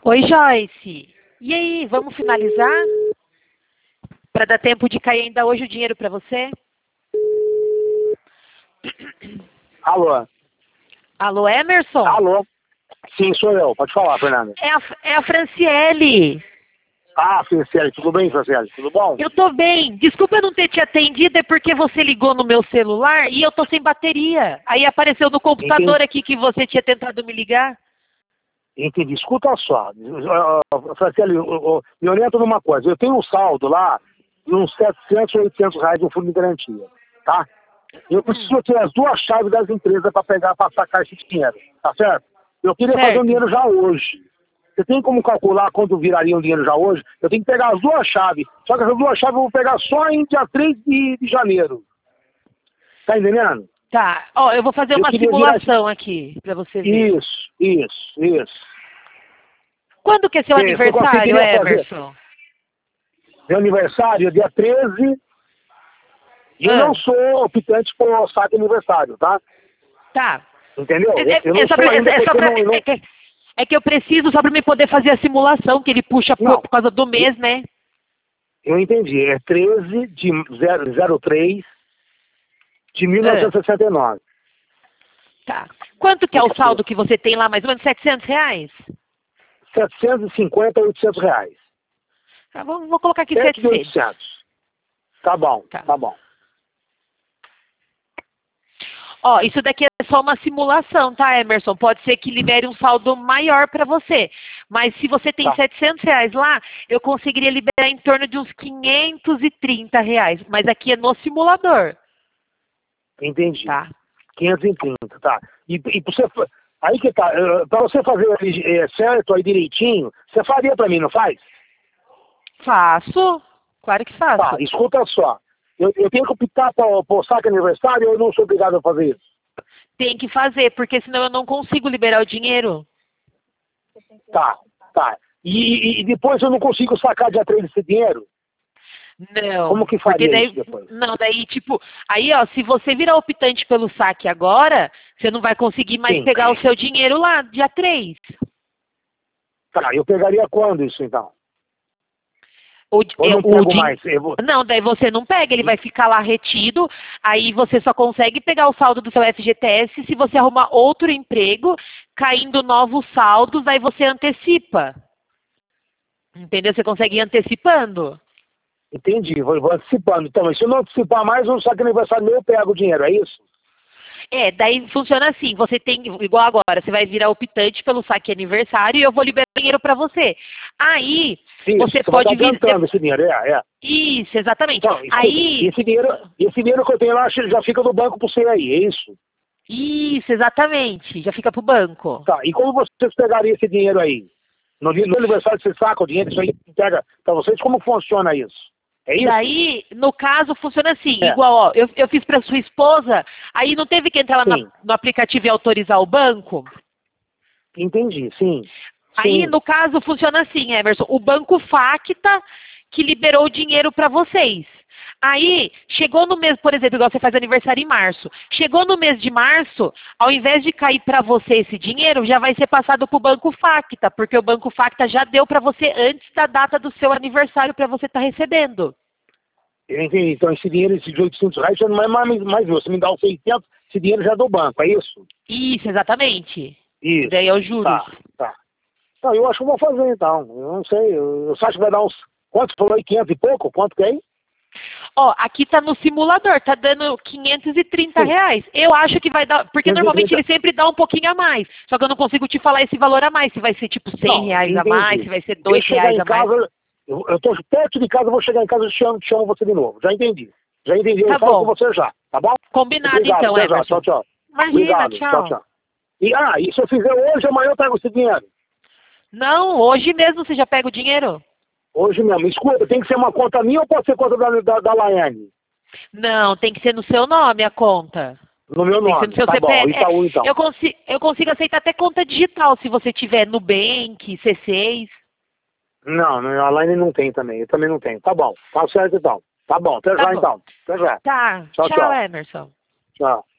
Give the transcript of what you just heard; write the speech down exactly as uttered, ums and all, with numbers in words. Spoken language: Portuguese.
Oi, Joyce. E aí, vamos finalizar? Para dar tempo de cair ainda hoje o dinheiro para você? Alô? Alô, Emerson? Alô? Sim, sou eu. Pode falar, Fernanda. É a, é a Franciele. Ah, Franciele, tudo bem, Franciele? Tudo bom? Eu tô bem. Desculpa eu não ter te atendido, é porque você ligou no meu celular e eu tô sem bateria. Aí apareceu no computador Entendi. aqui que você tinha tentado me ligar. Entendi. Escuta só. Uh, Franciele, eu, eu, me orienta numa coisa. Eu tenho um saldo lá de uns setecentos, oitocentos reais no fundo de garantia, tá? Eu preciso ter as duas chaves das empresas para pegar, para sacar esse dinheiro, tá certo? Eu queria fazer um Certo. dinheiro já hoje. Você tem como calcular quanto viraria o dinheiro já hoje? Eu tenho que pegar as duas chaves. Só que essas duas chaves eu vou pegar só em dia três de, de janeiro. Tá entendendo? Tá. Ó, eu vou fazer Eu uma queria virar esse... simulação aqui para você ver. Isso, isso, isso. Quando que é seu Você, você aniversário, conseguiria fazer? Emerson? Meu aniversário é dia treze. E eu não Ah, sou optante por saque aniversário, tá? tá. Entendeu? É, Eu, é- eu é não só sou pra, é, ainda é só porque eu pra- não... Eu é não, que, é que eu preciso só para me poder fazer a simulação, que ele puxa por, não por causa do mês, né? eu entendi. É treze de zero três de Ah, mil novecentos e sessenta e nove. tá. Quanto que é o Isso. saldo que você tem lá? Mais ou menos setecentos reais? setecentos e cinquenta, oitocentos reais. Tá, vou, vou colocar aqui Perto de setecentos. oitocentos. Tá bom, Tá. tá bom. Ó, isso daqui é só uma simulação, tá, Emerson? Pode ser que libere um saldo maior para você. Mas se você tem Tá, setecentos reais lá, eu conseguiria liberar em torno de uns quinhentos e trinta reais. Mas aqui é no simulador, entendi. tá? quinhentos e trinta, tá. E, e pra você, fa- aí que tá, eh, pra você fazer eh, certo aí direitinho, você faria pra mim, não faz? Faço. Claro que Tá, faço. escuta só. Eu, eu tenho que optar por, por saque aniversário ou eu não sou obrigado a fazer isso? Tem que fazer, porque senão eu não consigo liberar o dinheiro. Tá, tá. E, e- e depois eu não consigo sacar dia três esse dinheiro? Como Não, que porque faria isso daí, depois? não, daí tipo, aí ó, se você virar optante pelo saque agora, você não vai conseguir mais Sim. pegar o seu dinheiro lá, dia três. Tá, eu pegaria quando isso então? O, Ou é, não o pego din... mais? Eu vou... Não, daí você não pega, ele vai ficar lá retido, aí você só consegue pegar o saldo do seu F G T S se você arrumar outro emprego, caindo novos saldos, aí você antecipa. Entendeu? Você consegue ir antecipando. Entendi, vou, vou antecipando. Então, mas se eu não antecipar mais, o saque aniversário meu eu pego o dinheiro, é isso? É, daí funciona assim, você tem, igual agora, você vai virar optante pelo saque aniversário e eu vou liberar dinheiro para você. Aí, Isso, você você vai pode estar vir... adiantando esse dinheiro, é, é. Isso, exatamente. Então, escuta, Aí, esse dinheiro, esse dinheiro que eu tenho lá já fica no banco para você aí, é isso? isso, exatamente, já fica pro banco. Tá, e como vocês pegariam esse dinheiro aí? No, dia- no aniversário você saca o dinheiro, isso aí pega para vocês, como funciona isso? É isso? Daí, no caso, funciona assim, É, igual, ó, eu, eu fiz para sua esposa, aí não teve que entrar lá na- sim, no aplicativo e autorizar o banco? entendi, sim, Aí, sim, no caso, funciona assim, Emerson, o banco Facta que liberou o dinheiro para vocês. Aí, chegou no mês, por exemplo, igual você faz aniversário em março, chegou no mês de março, ao invés de cair para você esse dinheiro, já vai ser passado para o banco Facta, porque o banco Facta já deu para você antes da data do seu aniversário para você estar recebendo. eu entendi. Então esse dinheiro, esse de oitocentos reais, já não é mais, mais meu, você me dá os seiscentos, esse dinheiro já é do banco, é isso? Isso, exatamente. E Isso, daí é os juros. tá, tá. Então, eu acho que eu vou fazer então, eu não sei, eu, eu acho que vai dar uns, quanto falou aí, quinhentos e pouco? Quanto que é aí? Ó, aqui tá no simulador, tá dando quinhentos e trinta Sim, reais. Eu acho que vai dar, porque normalmente quinhentos e trinta. ele sempre dá um pouquinho a mais. Só que eu não consigo te falar esse valor a mais, se vai ser tipo cem Não, reais a mais, se entendi. vai ser Eu dois chegar reais em a mais. casa, eu, eu tô perto de casa, eu vou chegar em casa e chamo, chamo você de novo. Já entendi. Já entendi, eu Tá falo com bom. você já, tá bom? Combinado Obrigado, então, até já. Tchau, Emerson. tchau. Imagina, Obrigado, tchau, tchau. tchau. E, ah, e se eu fizer hoje, amanhã eu pego esse dinheiro. Não, hoje mesmo você já pega o dinheiro? Hoje mesmo. Escuta, tem que ser uma conta minha ou pode ser conta da, da, da Laiane? Não, tem que ser no seu nome a conta. No meu Tem que ser no nome. seu Tá bom, C P F. É, Itaú então. eu, consi eu consigo aceitar até conta digital, se você tiver Nubank, C seis. Não, não, a Laiane não tem também. Eu também não tenho. Tá bom, tá certo então. Tá bom, até Tá já bom. então. Até já. Tá. Tchau, Tchau, tchau. Emerson. Tchau.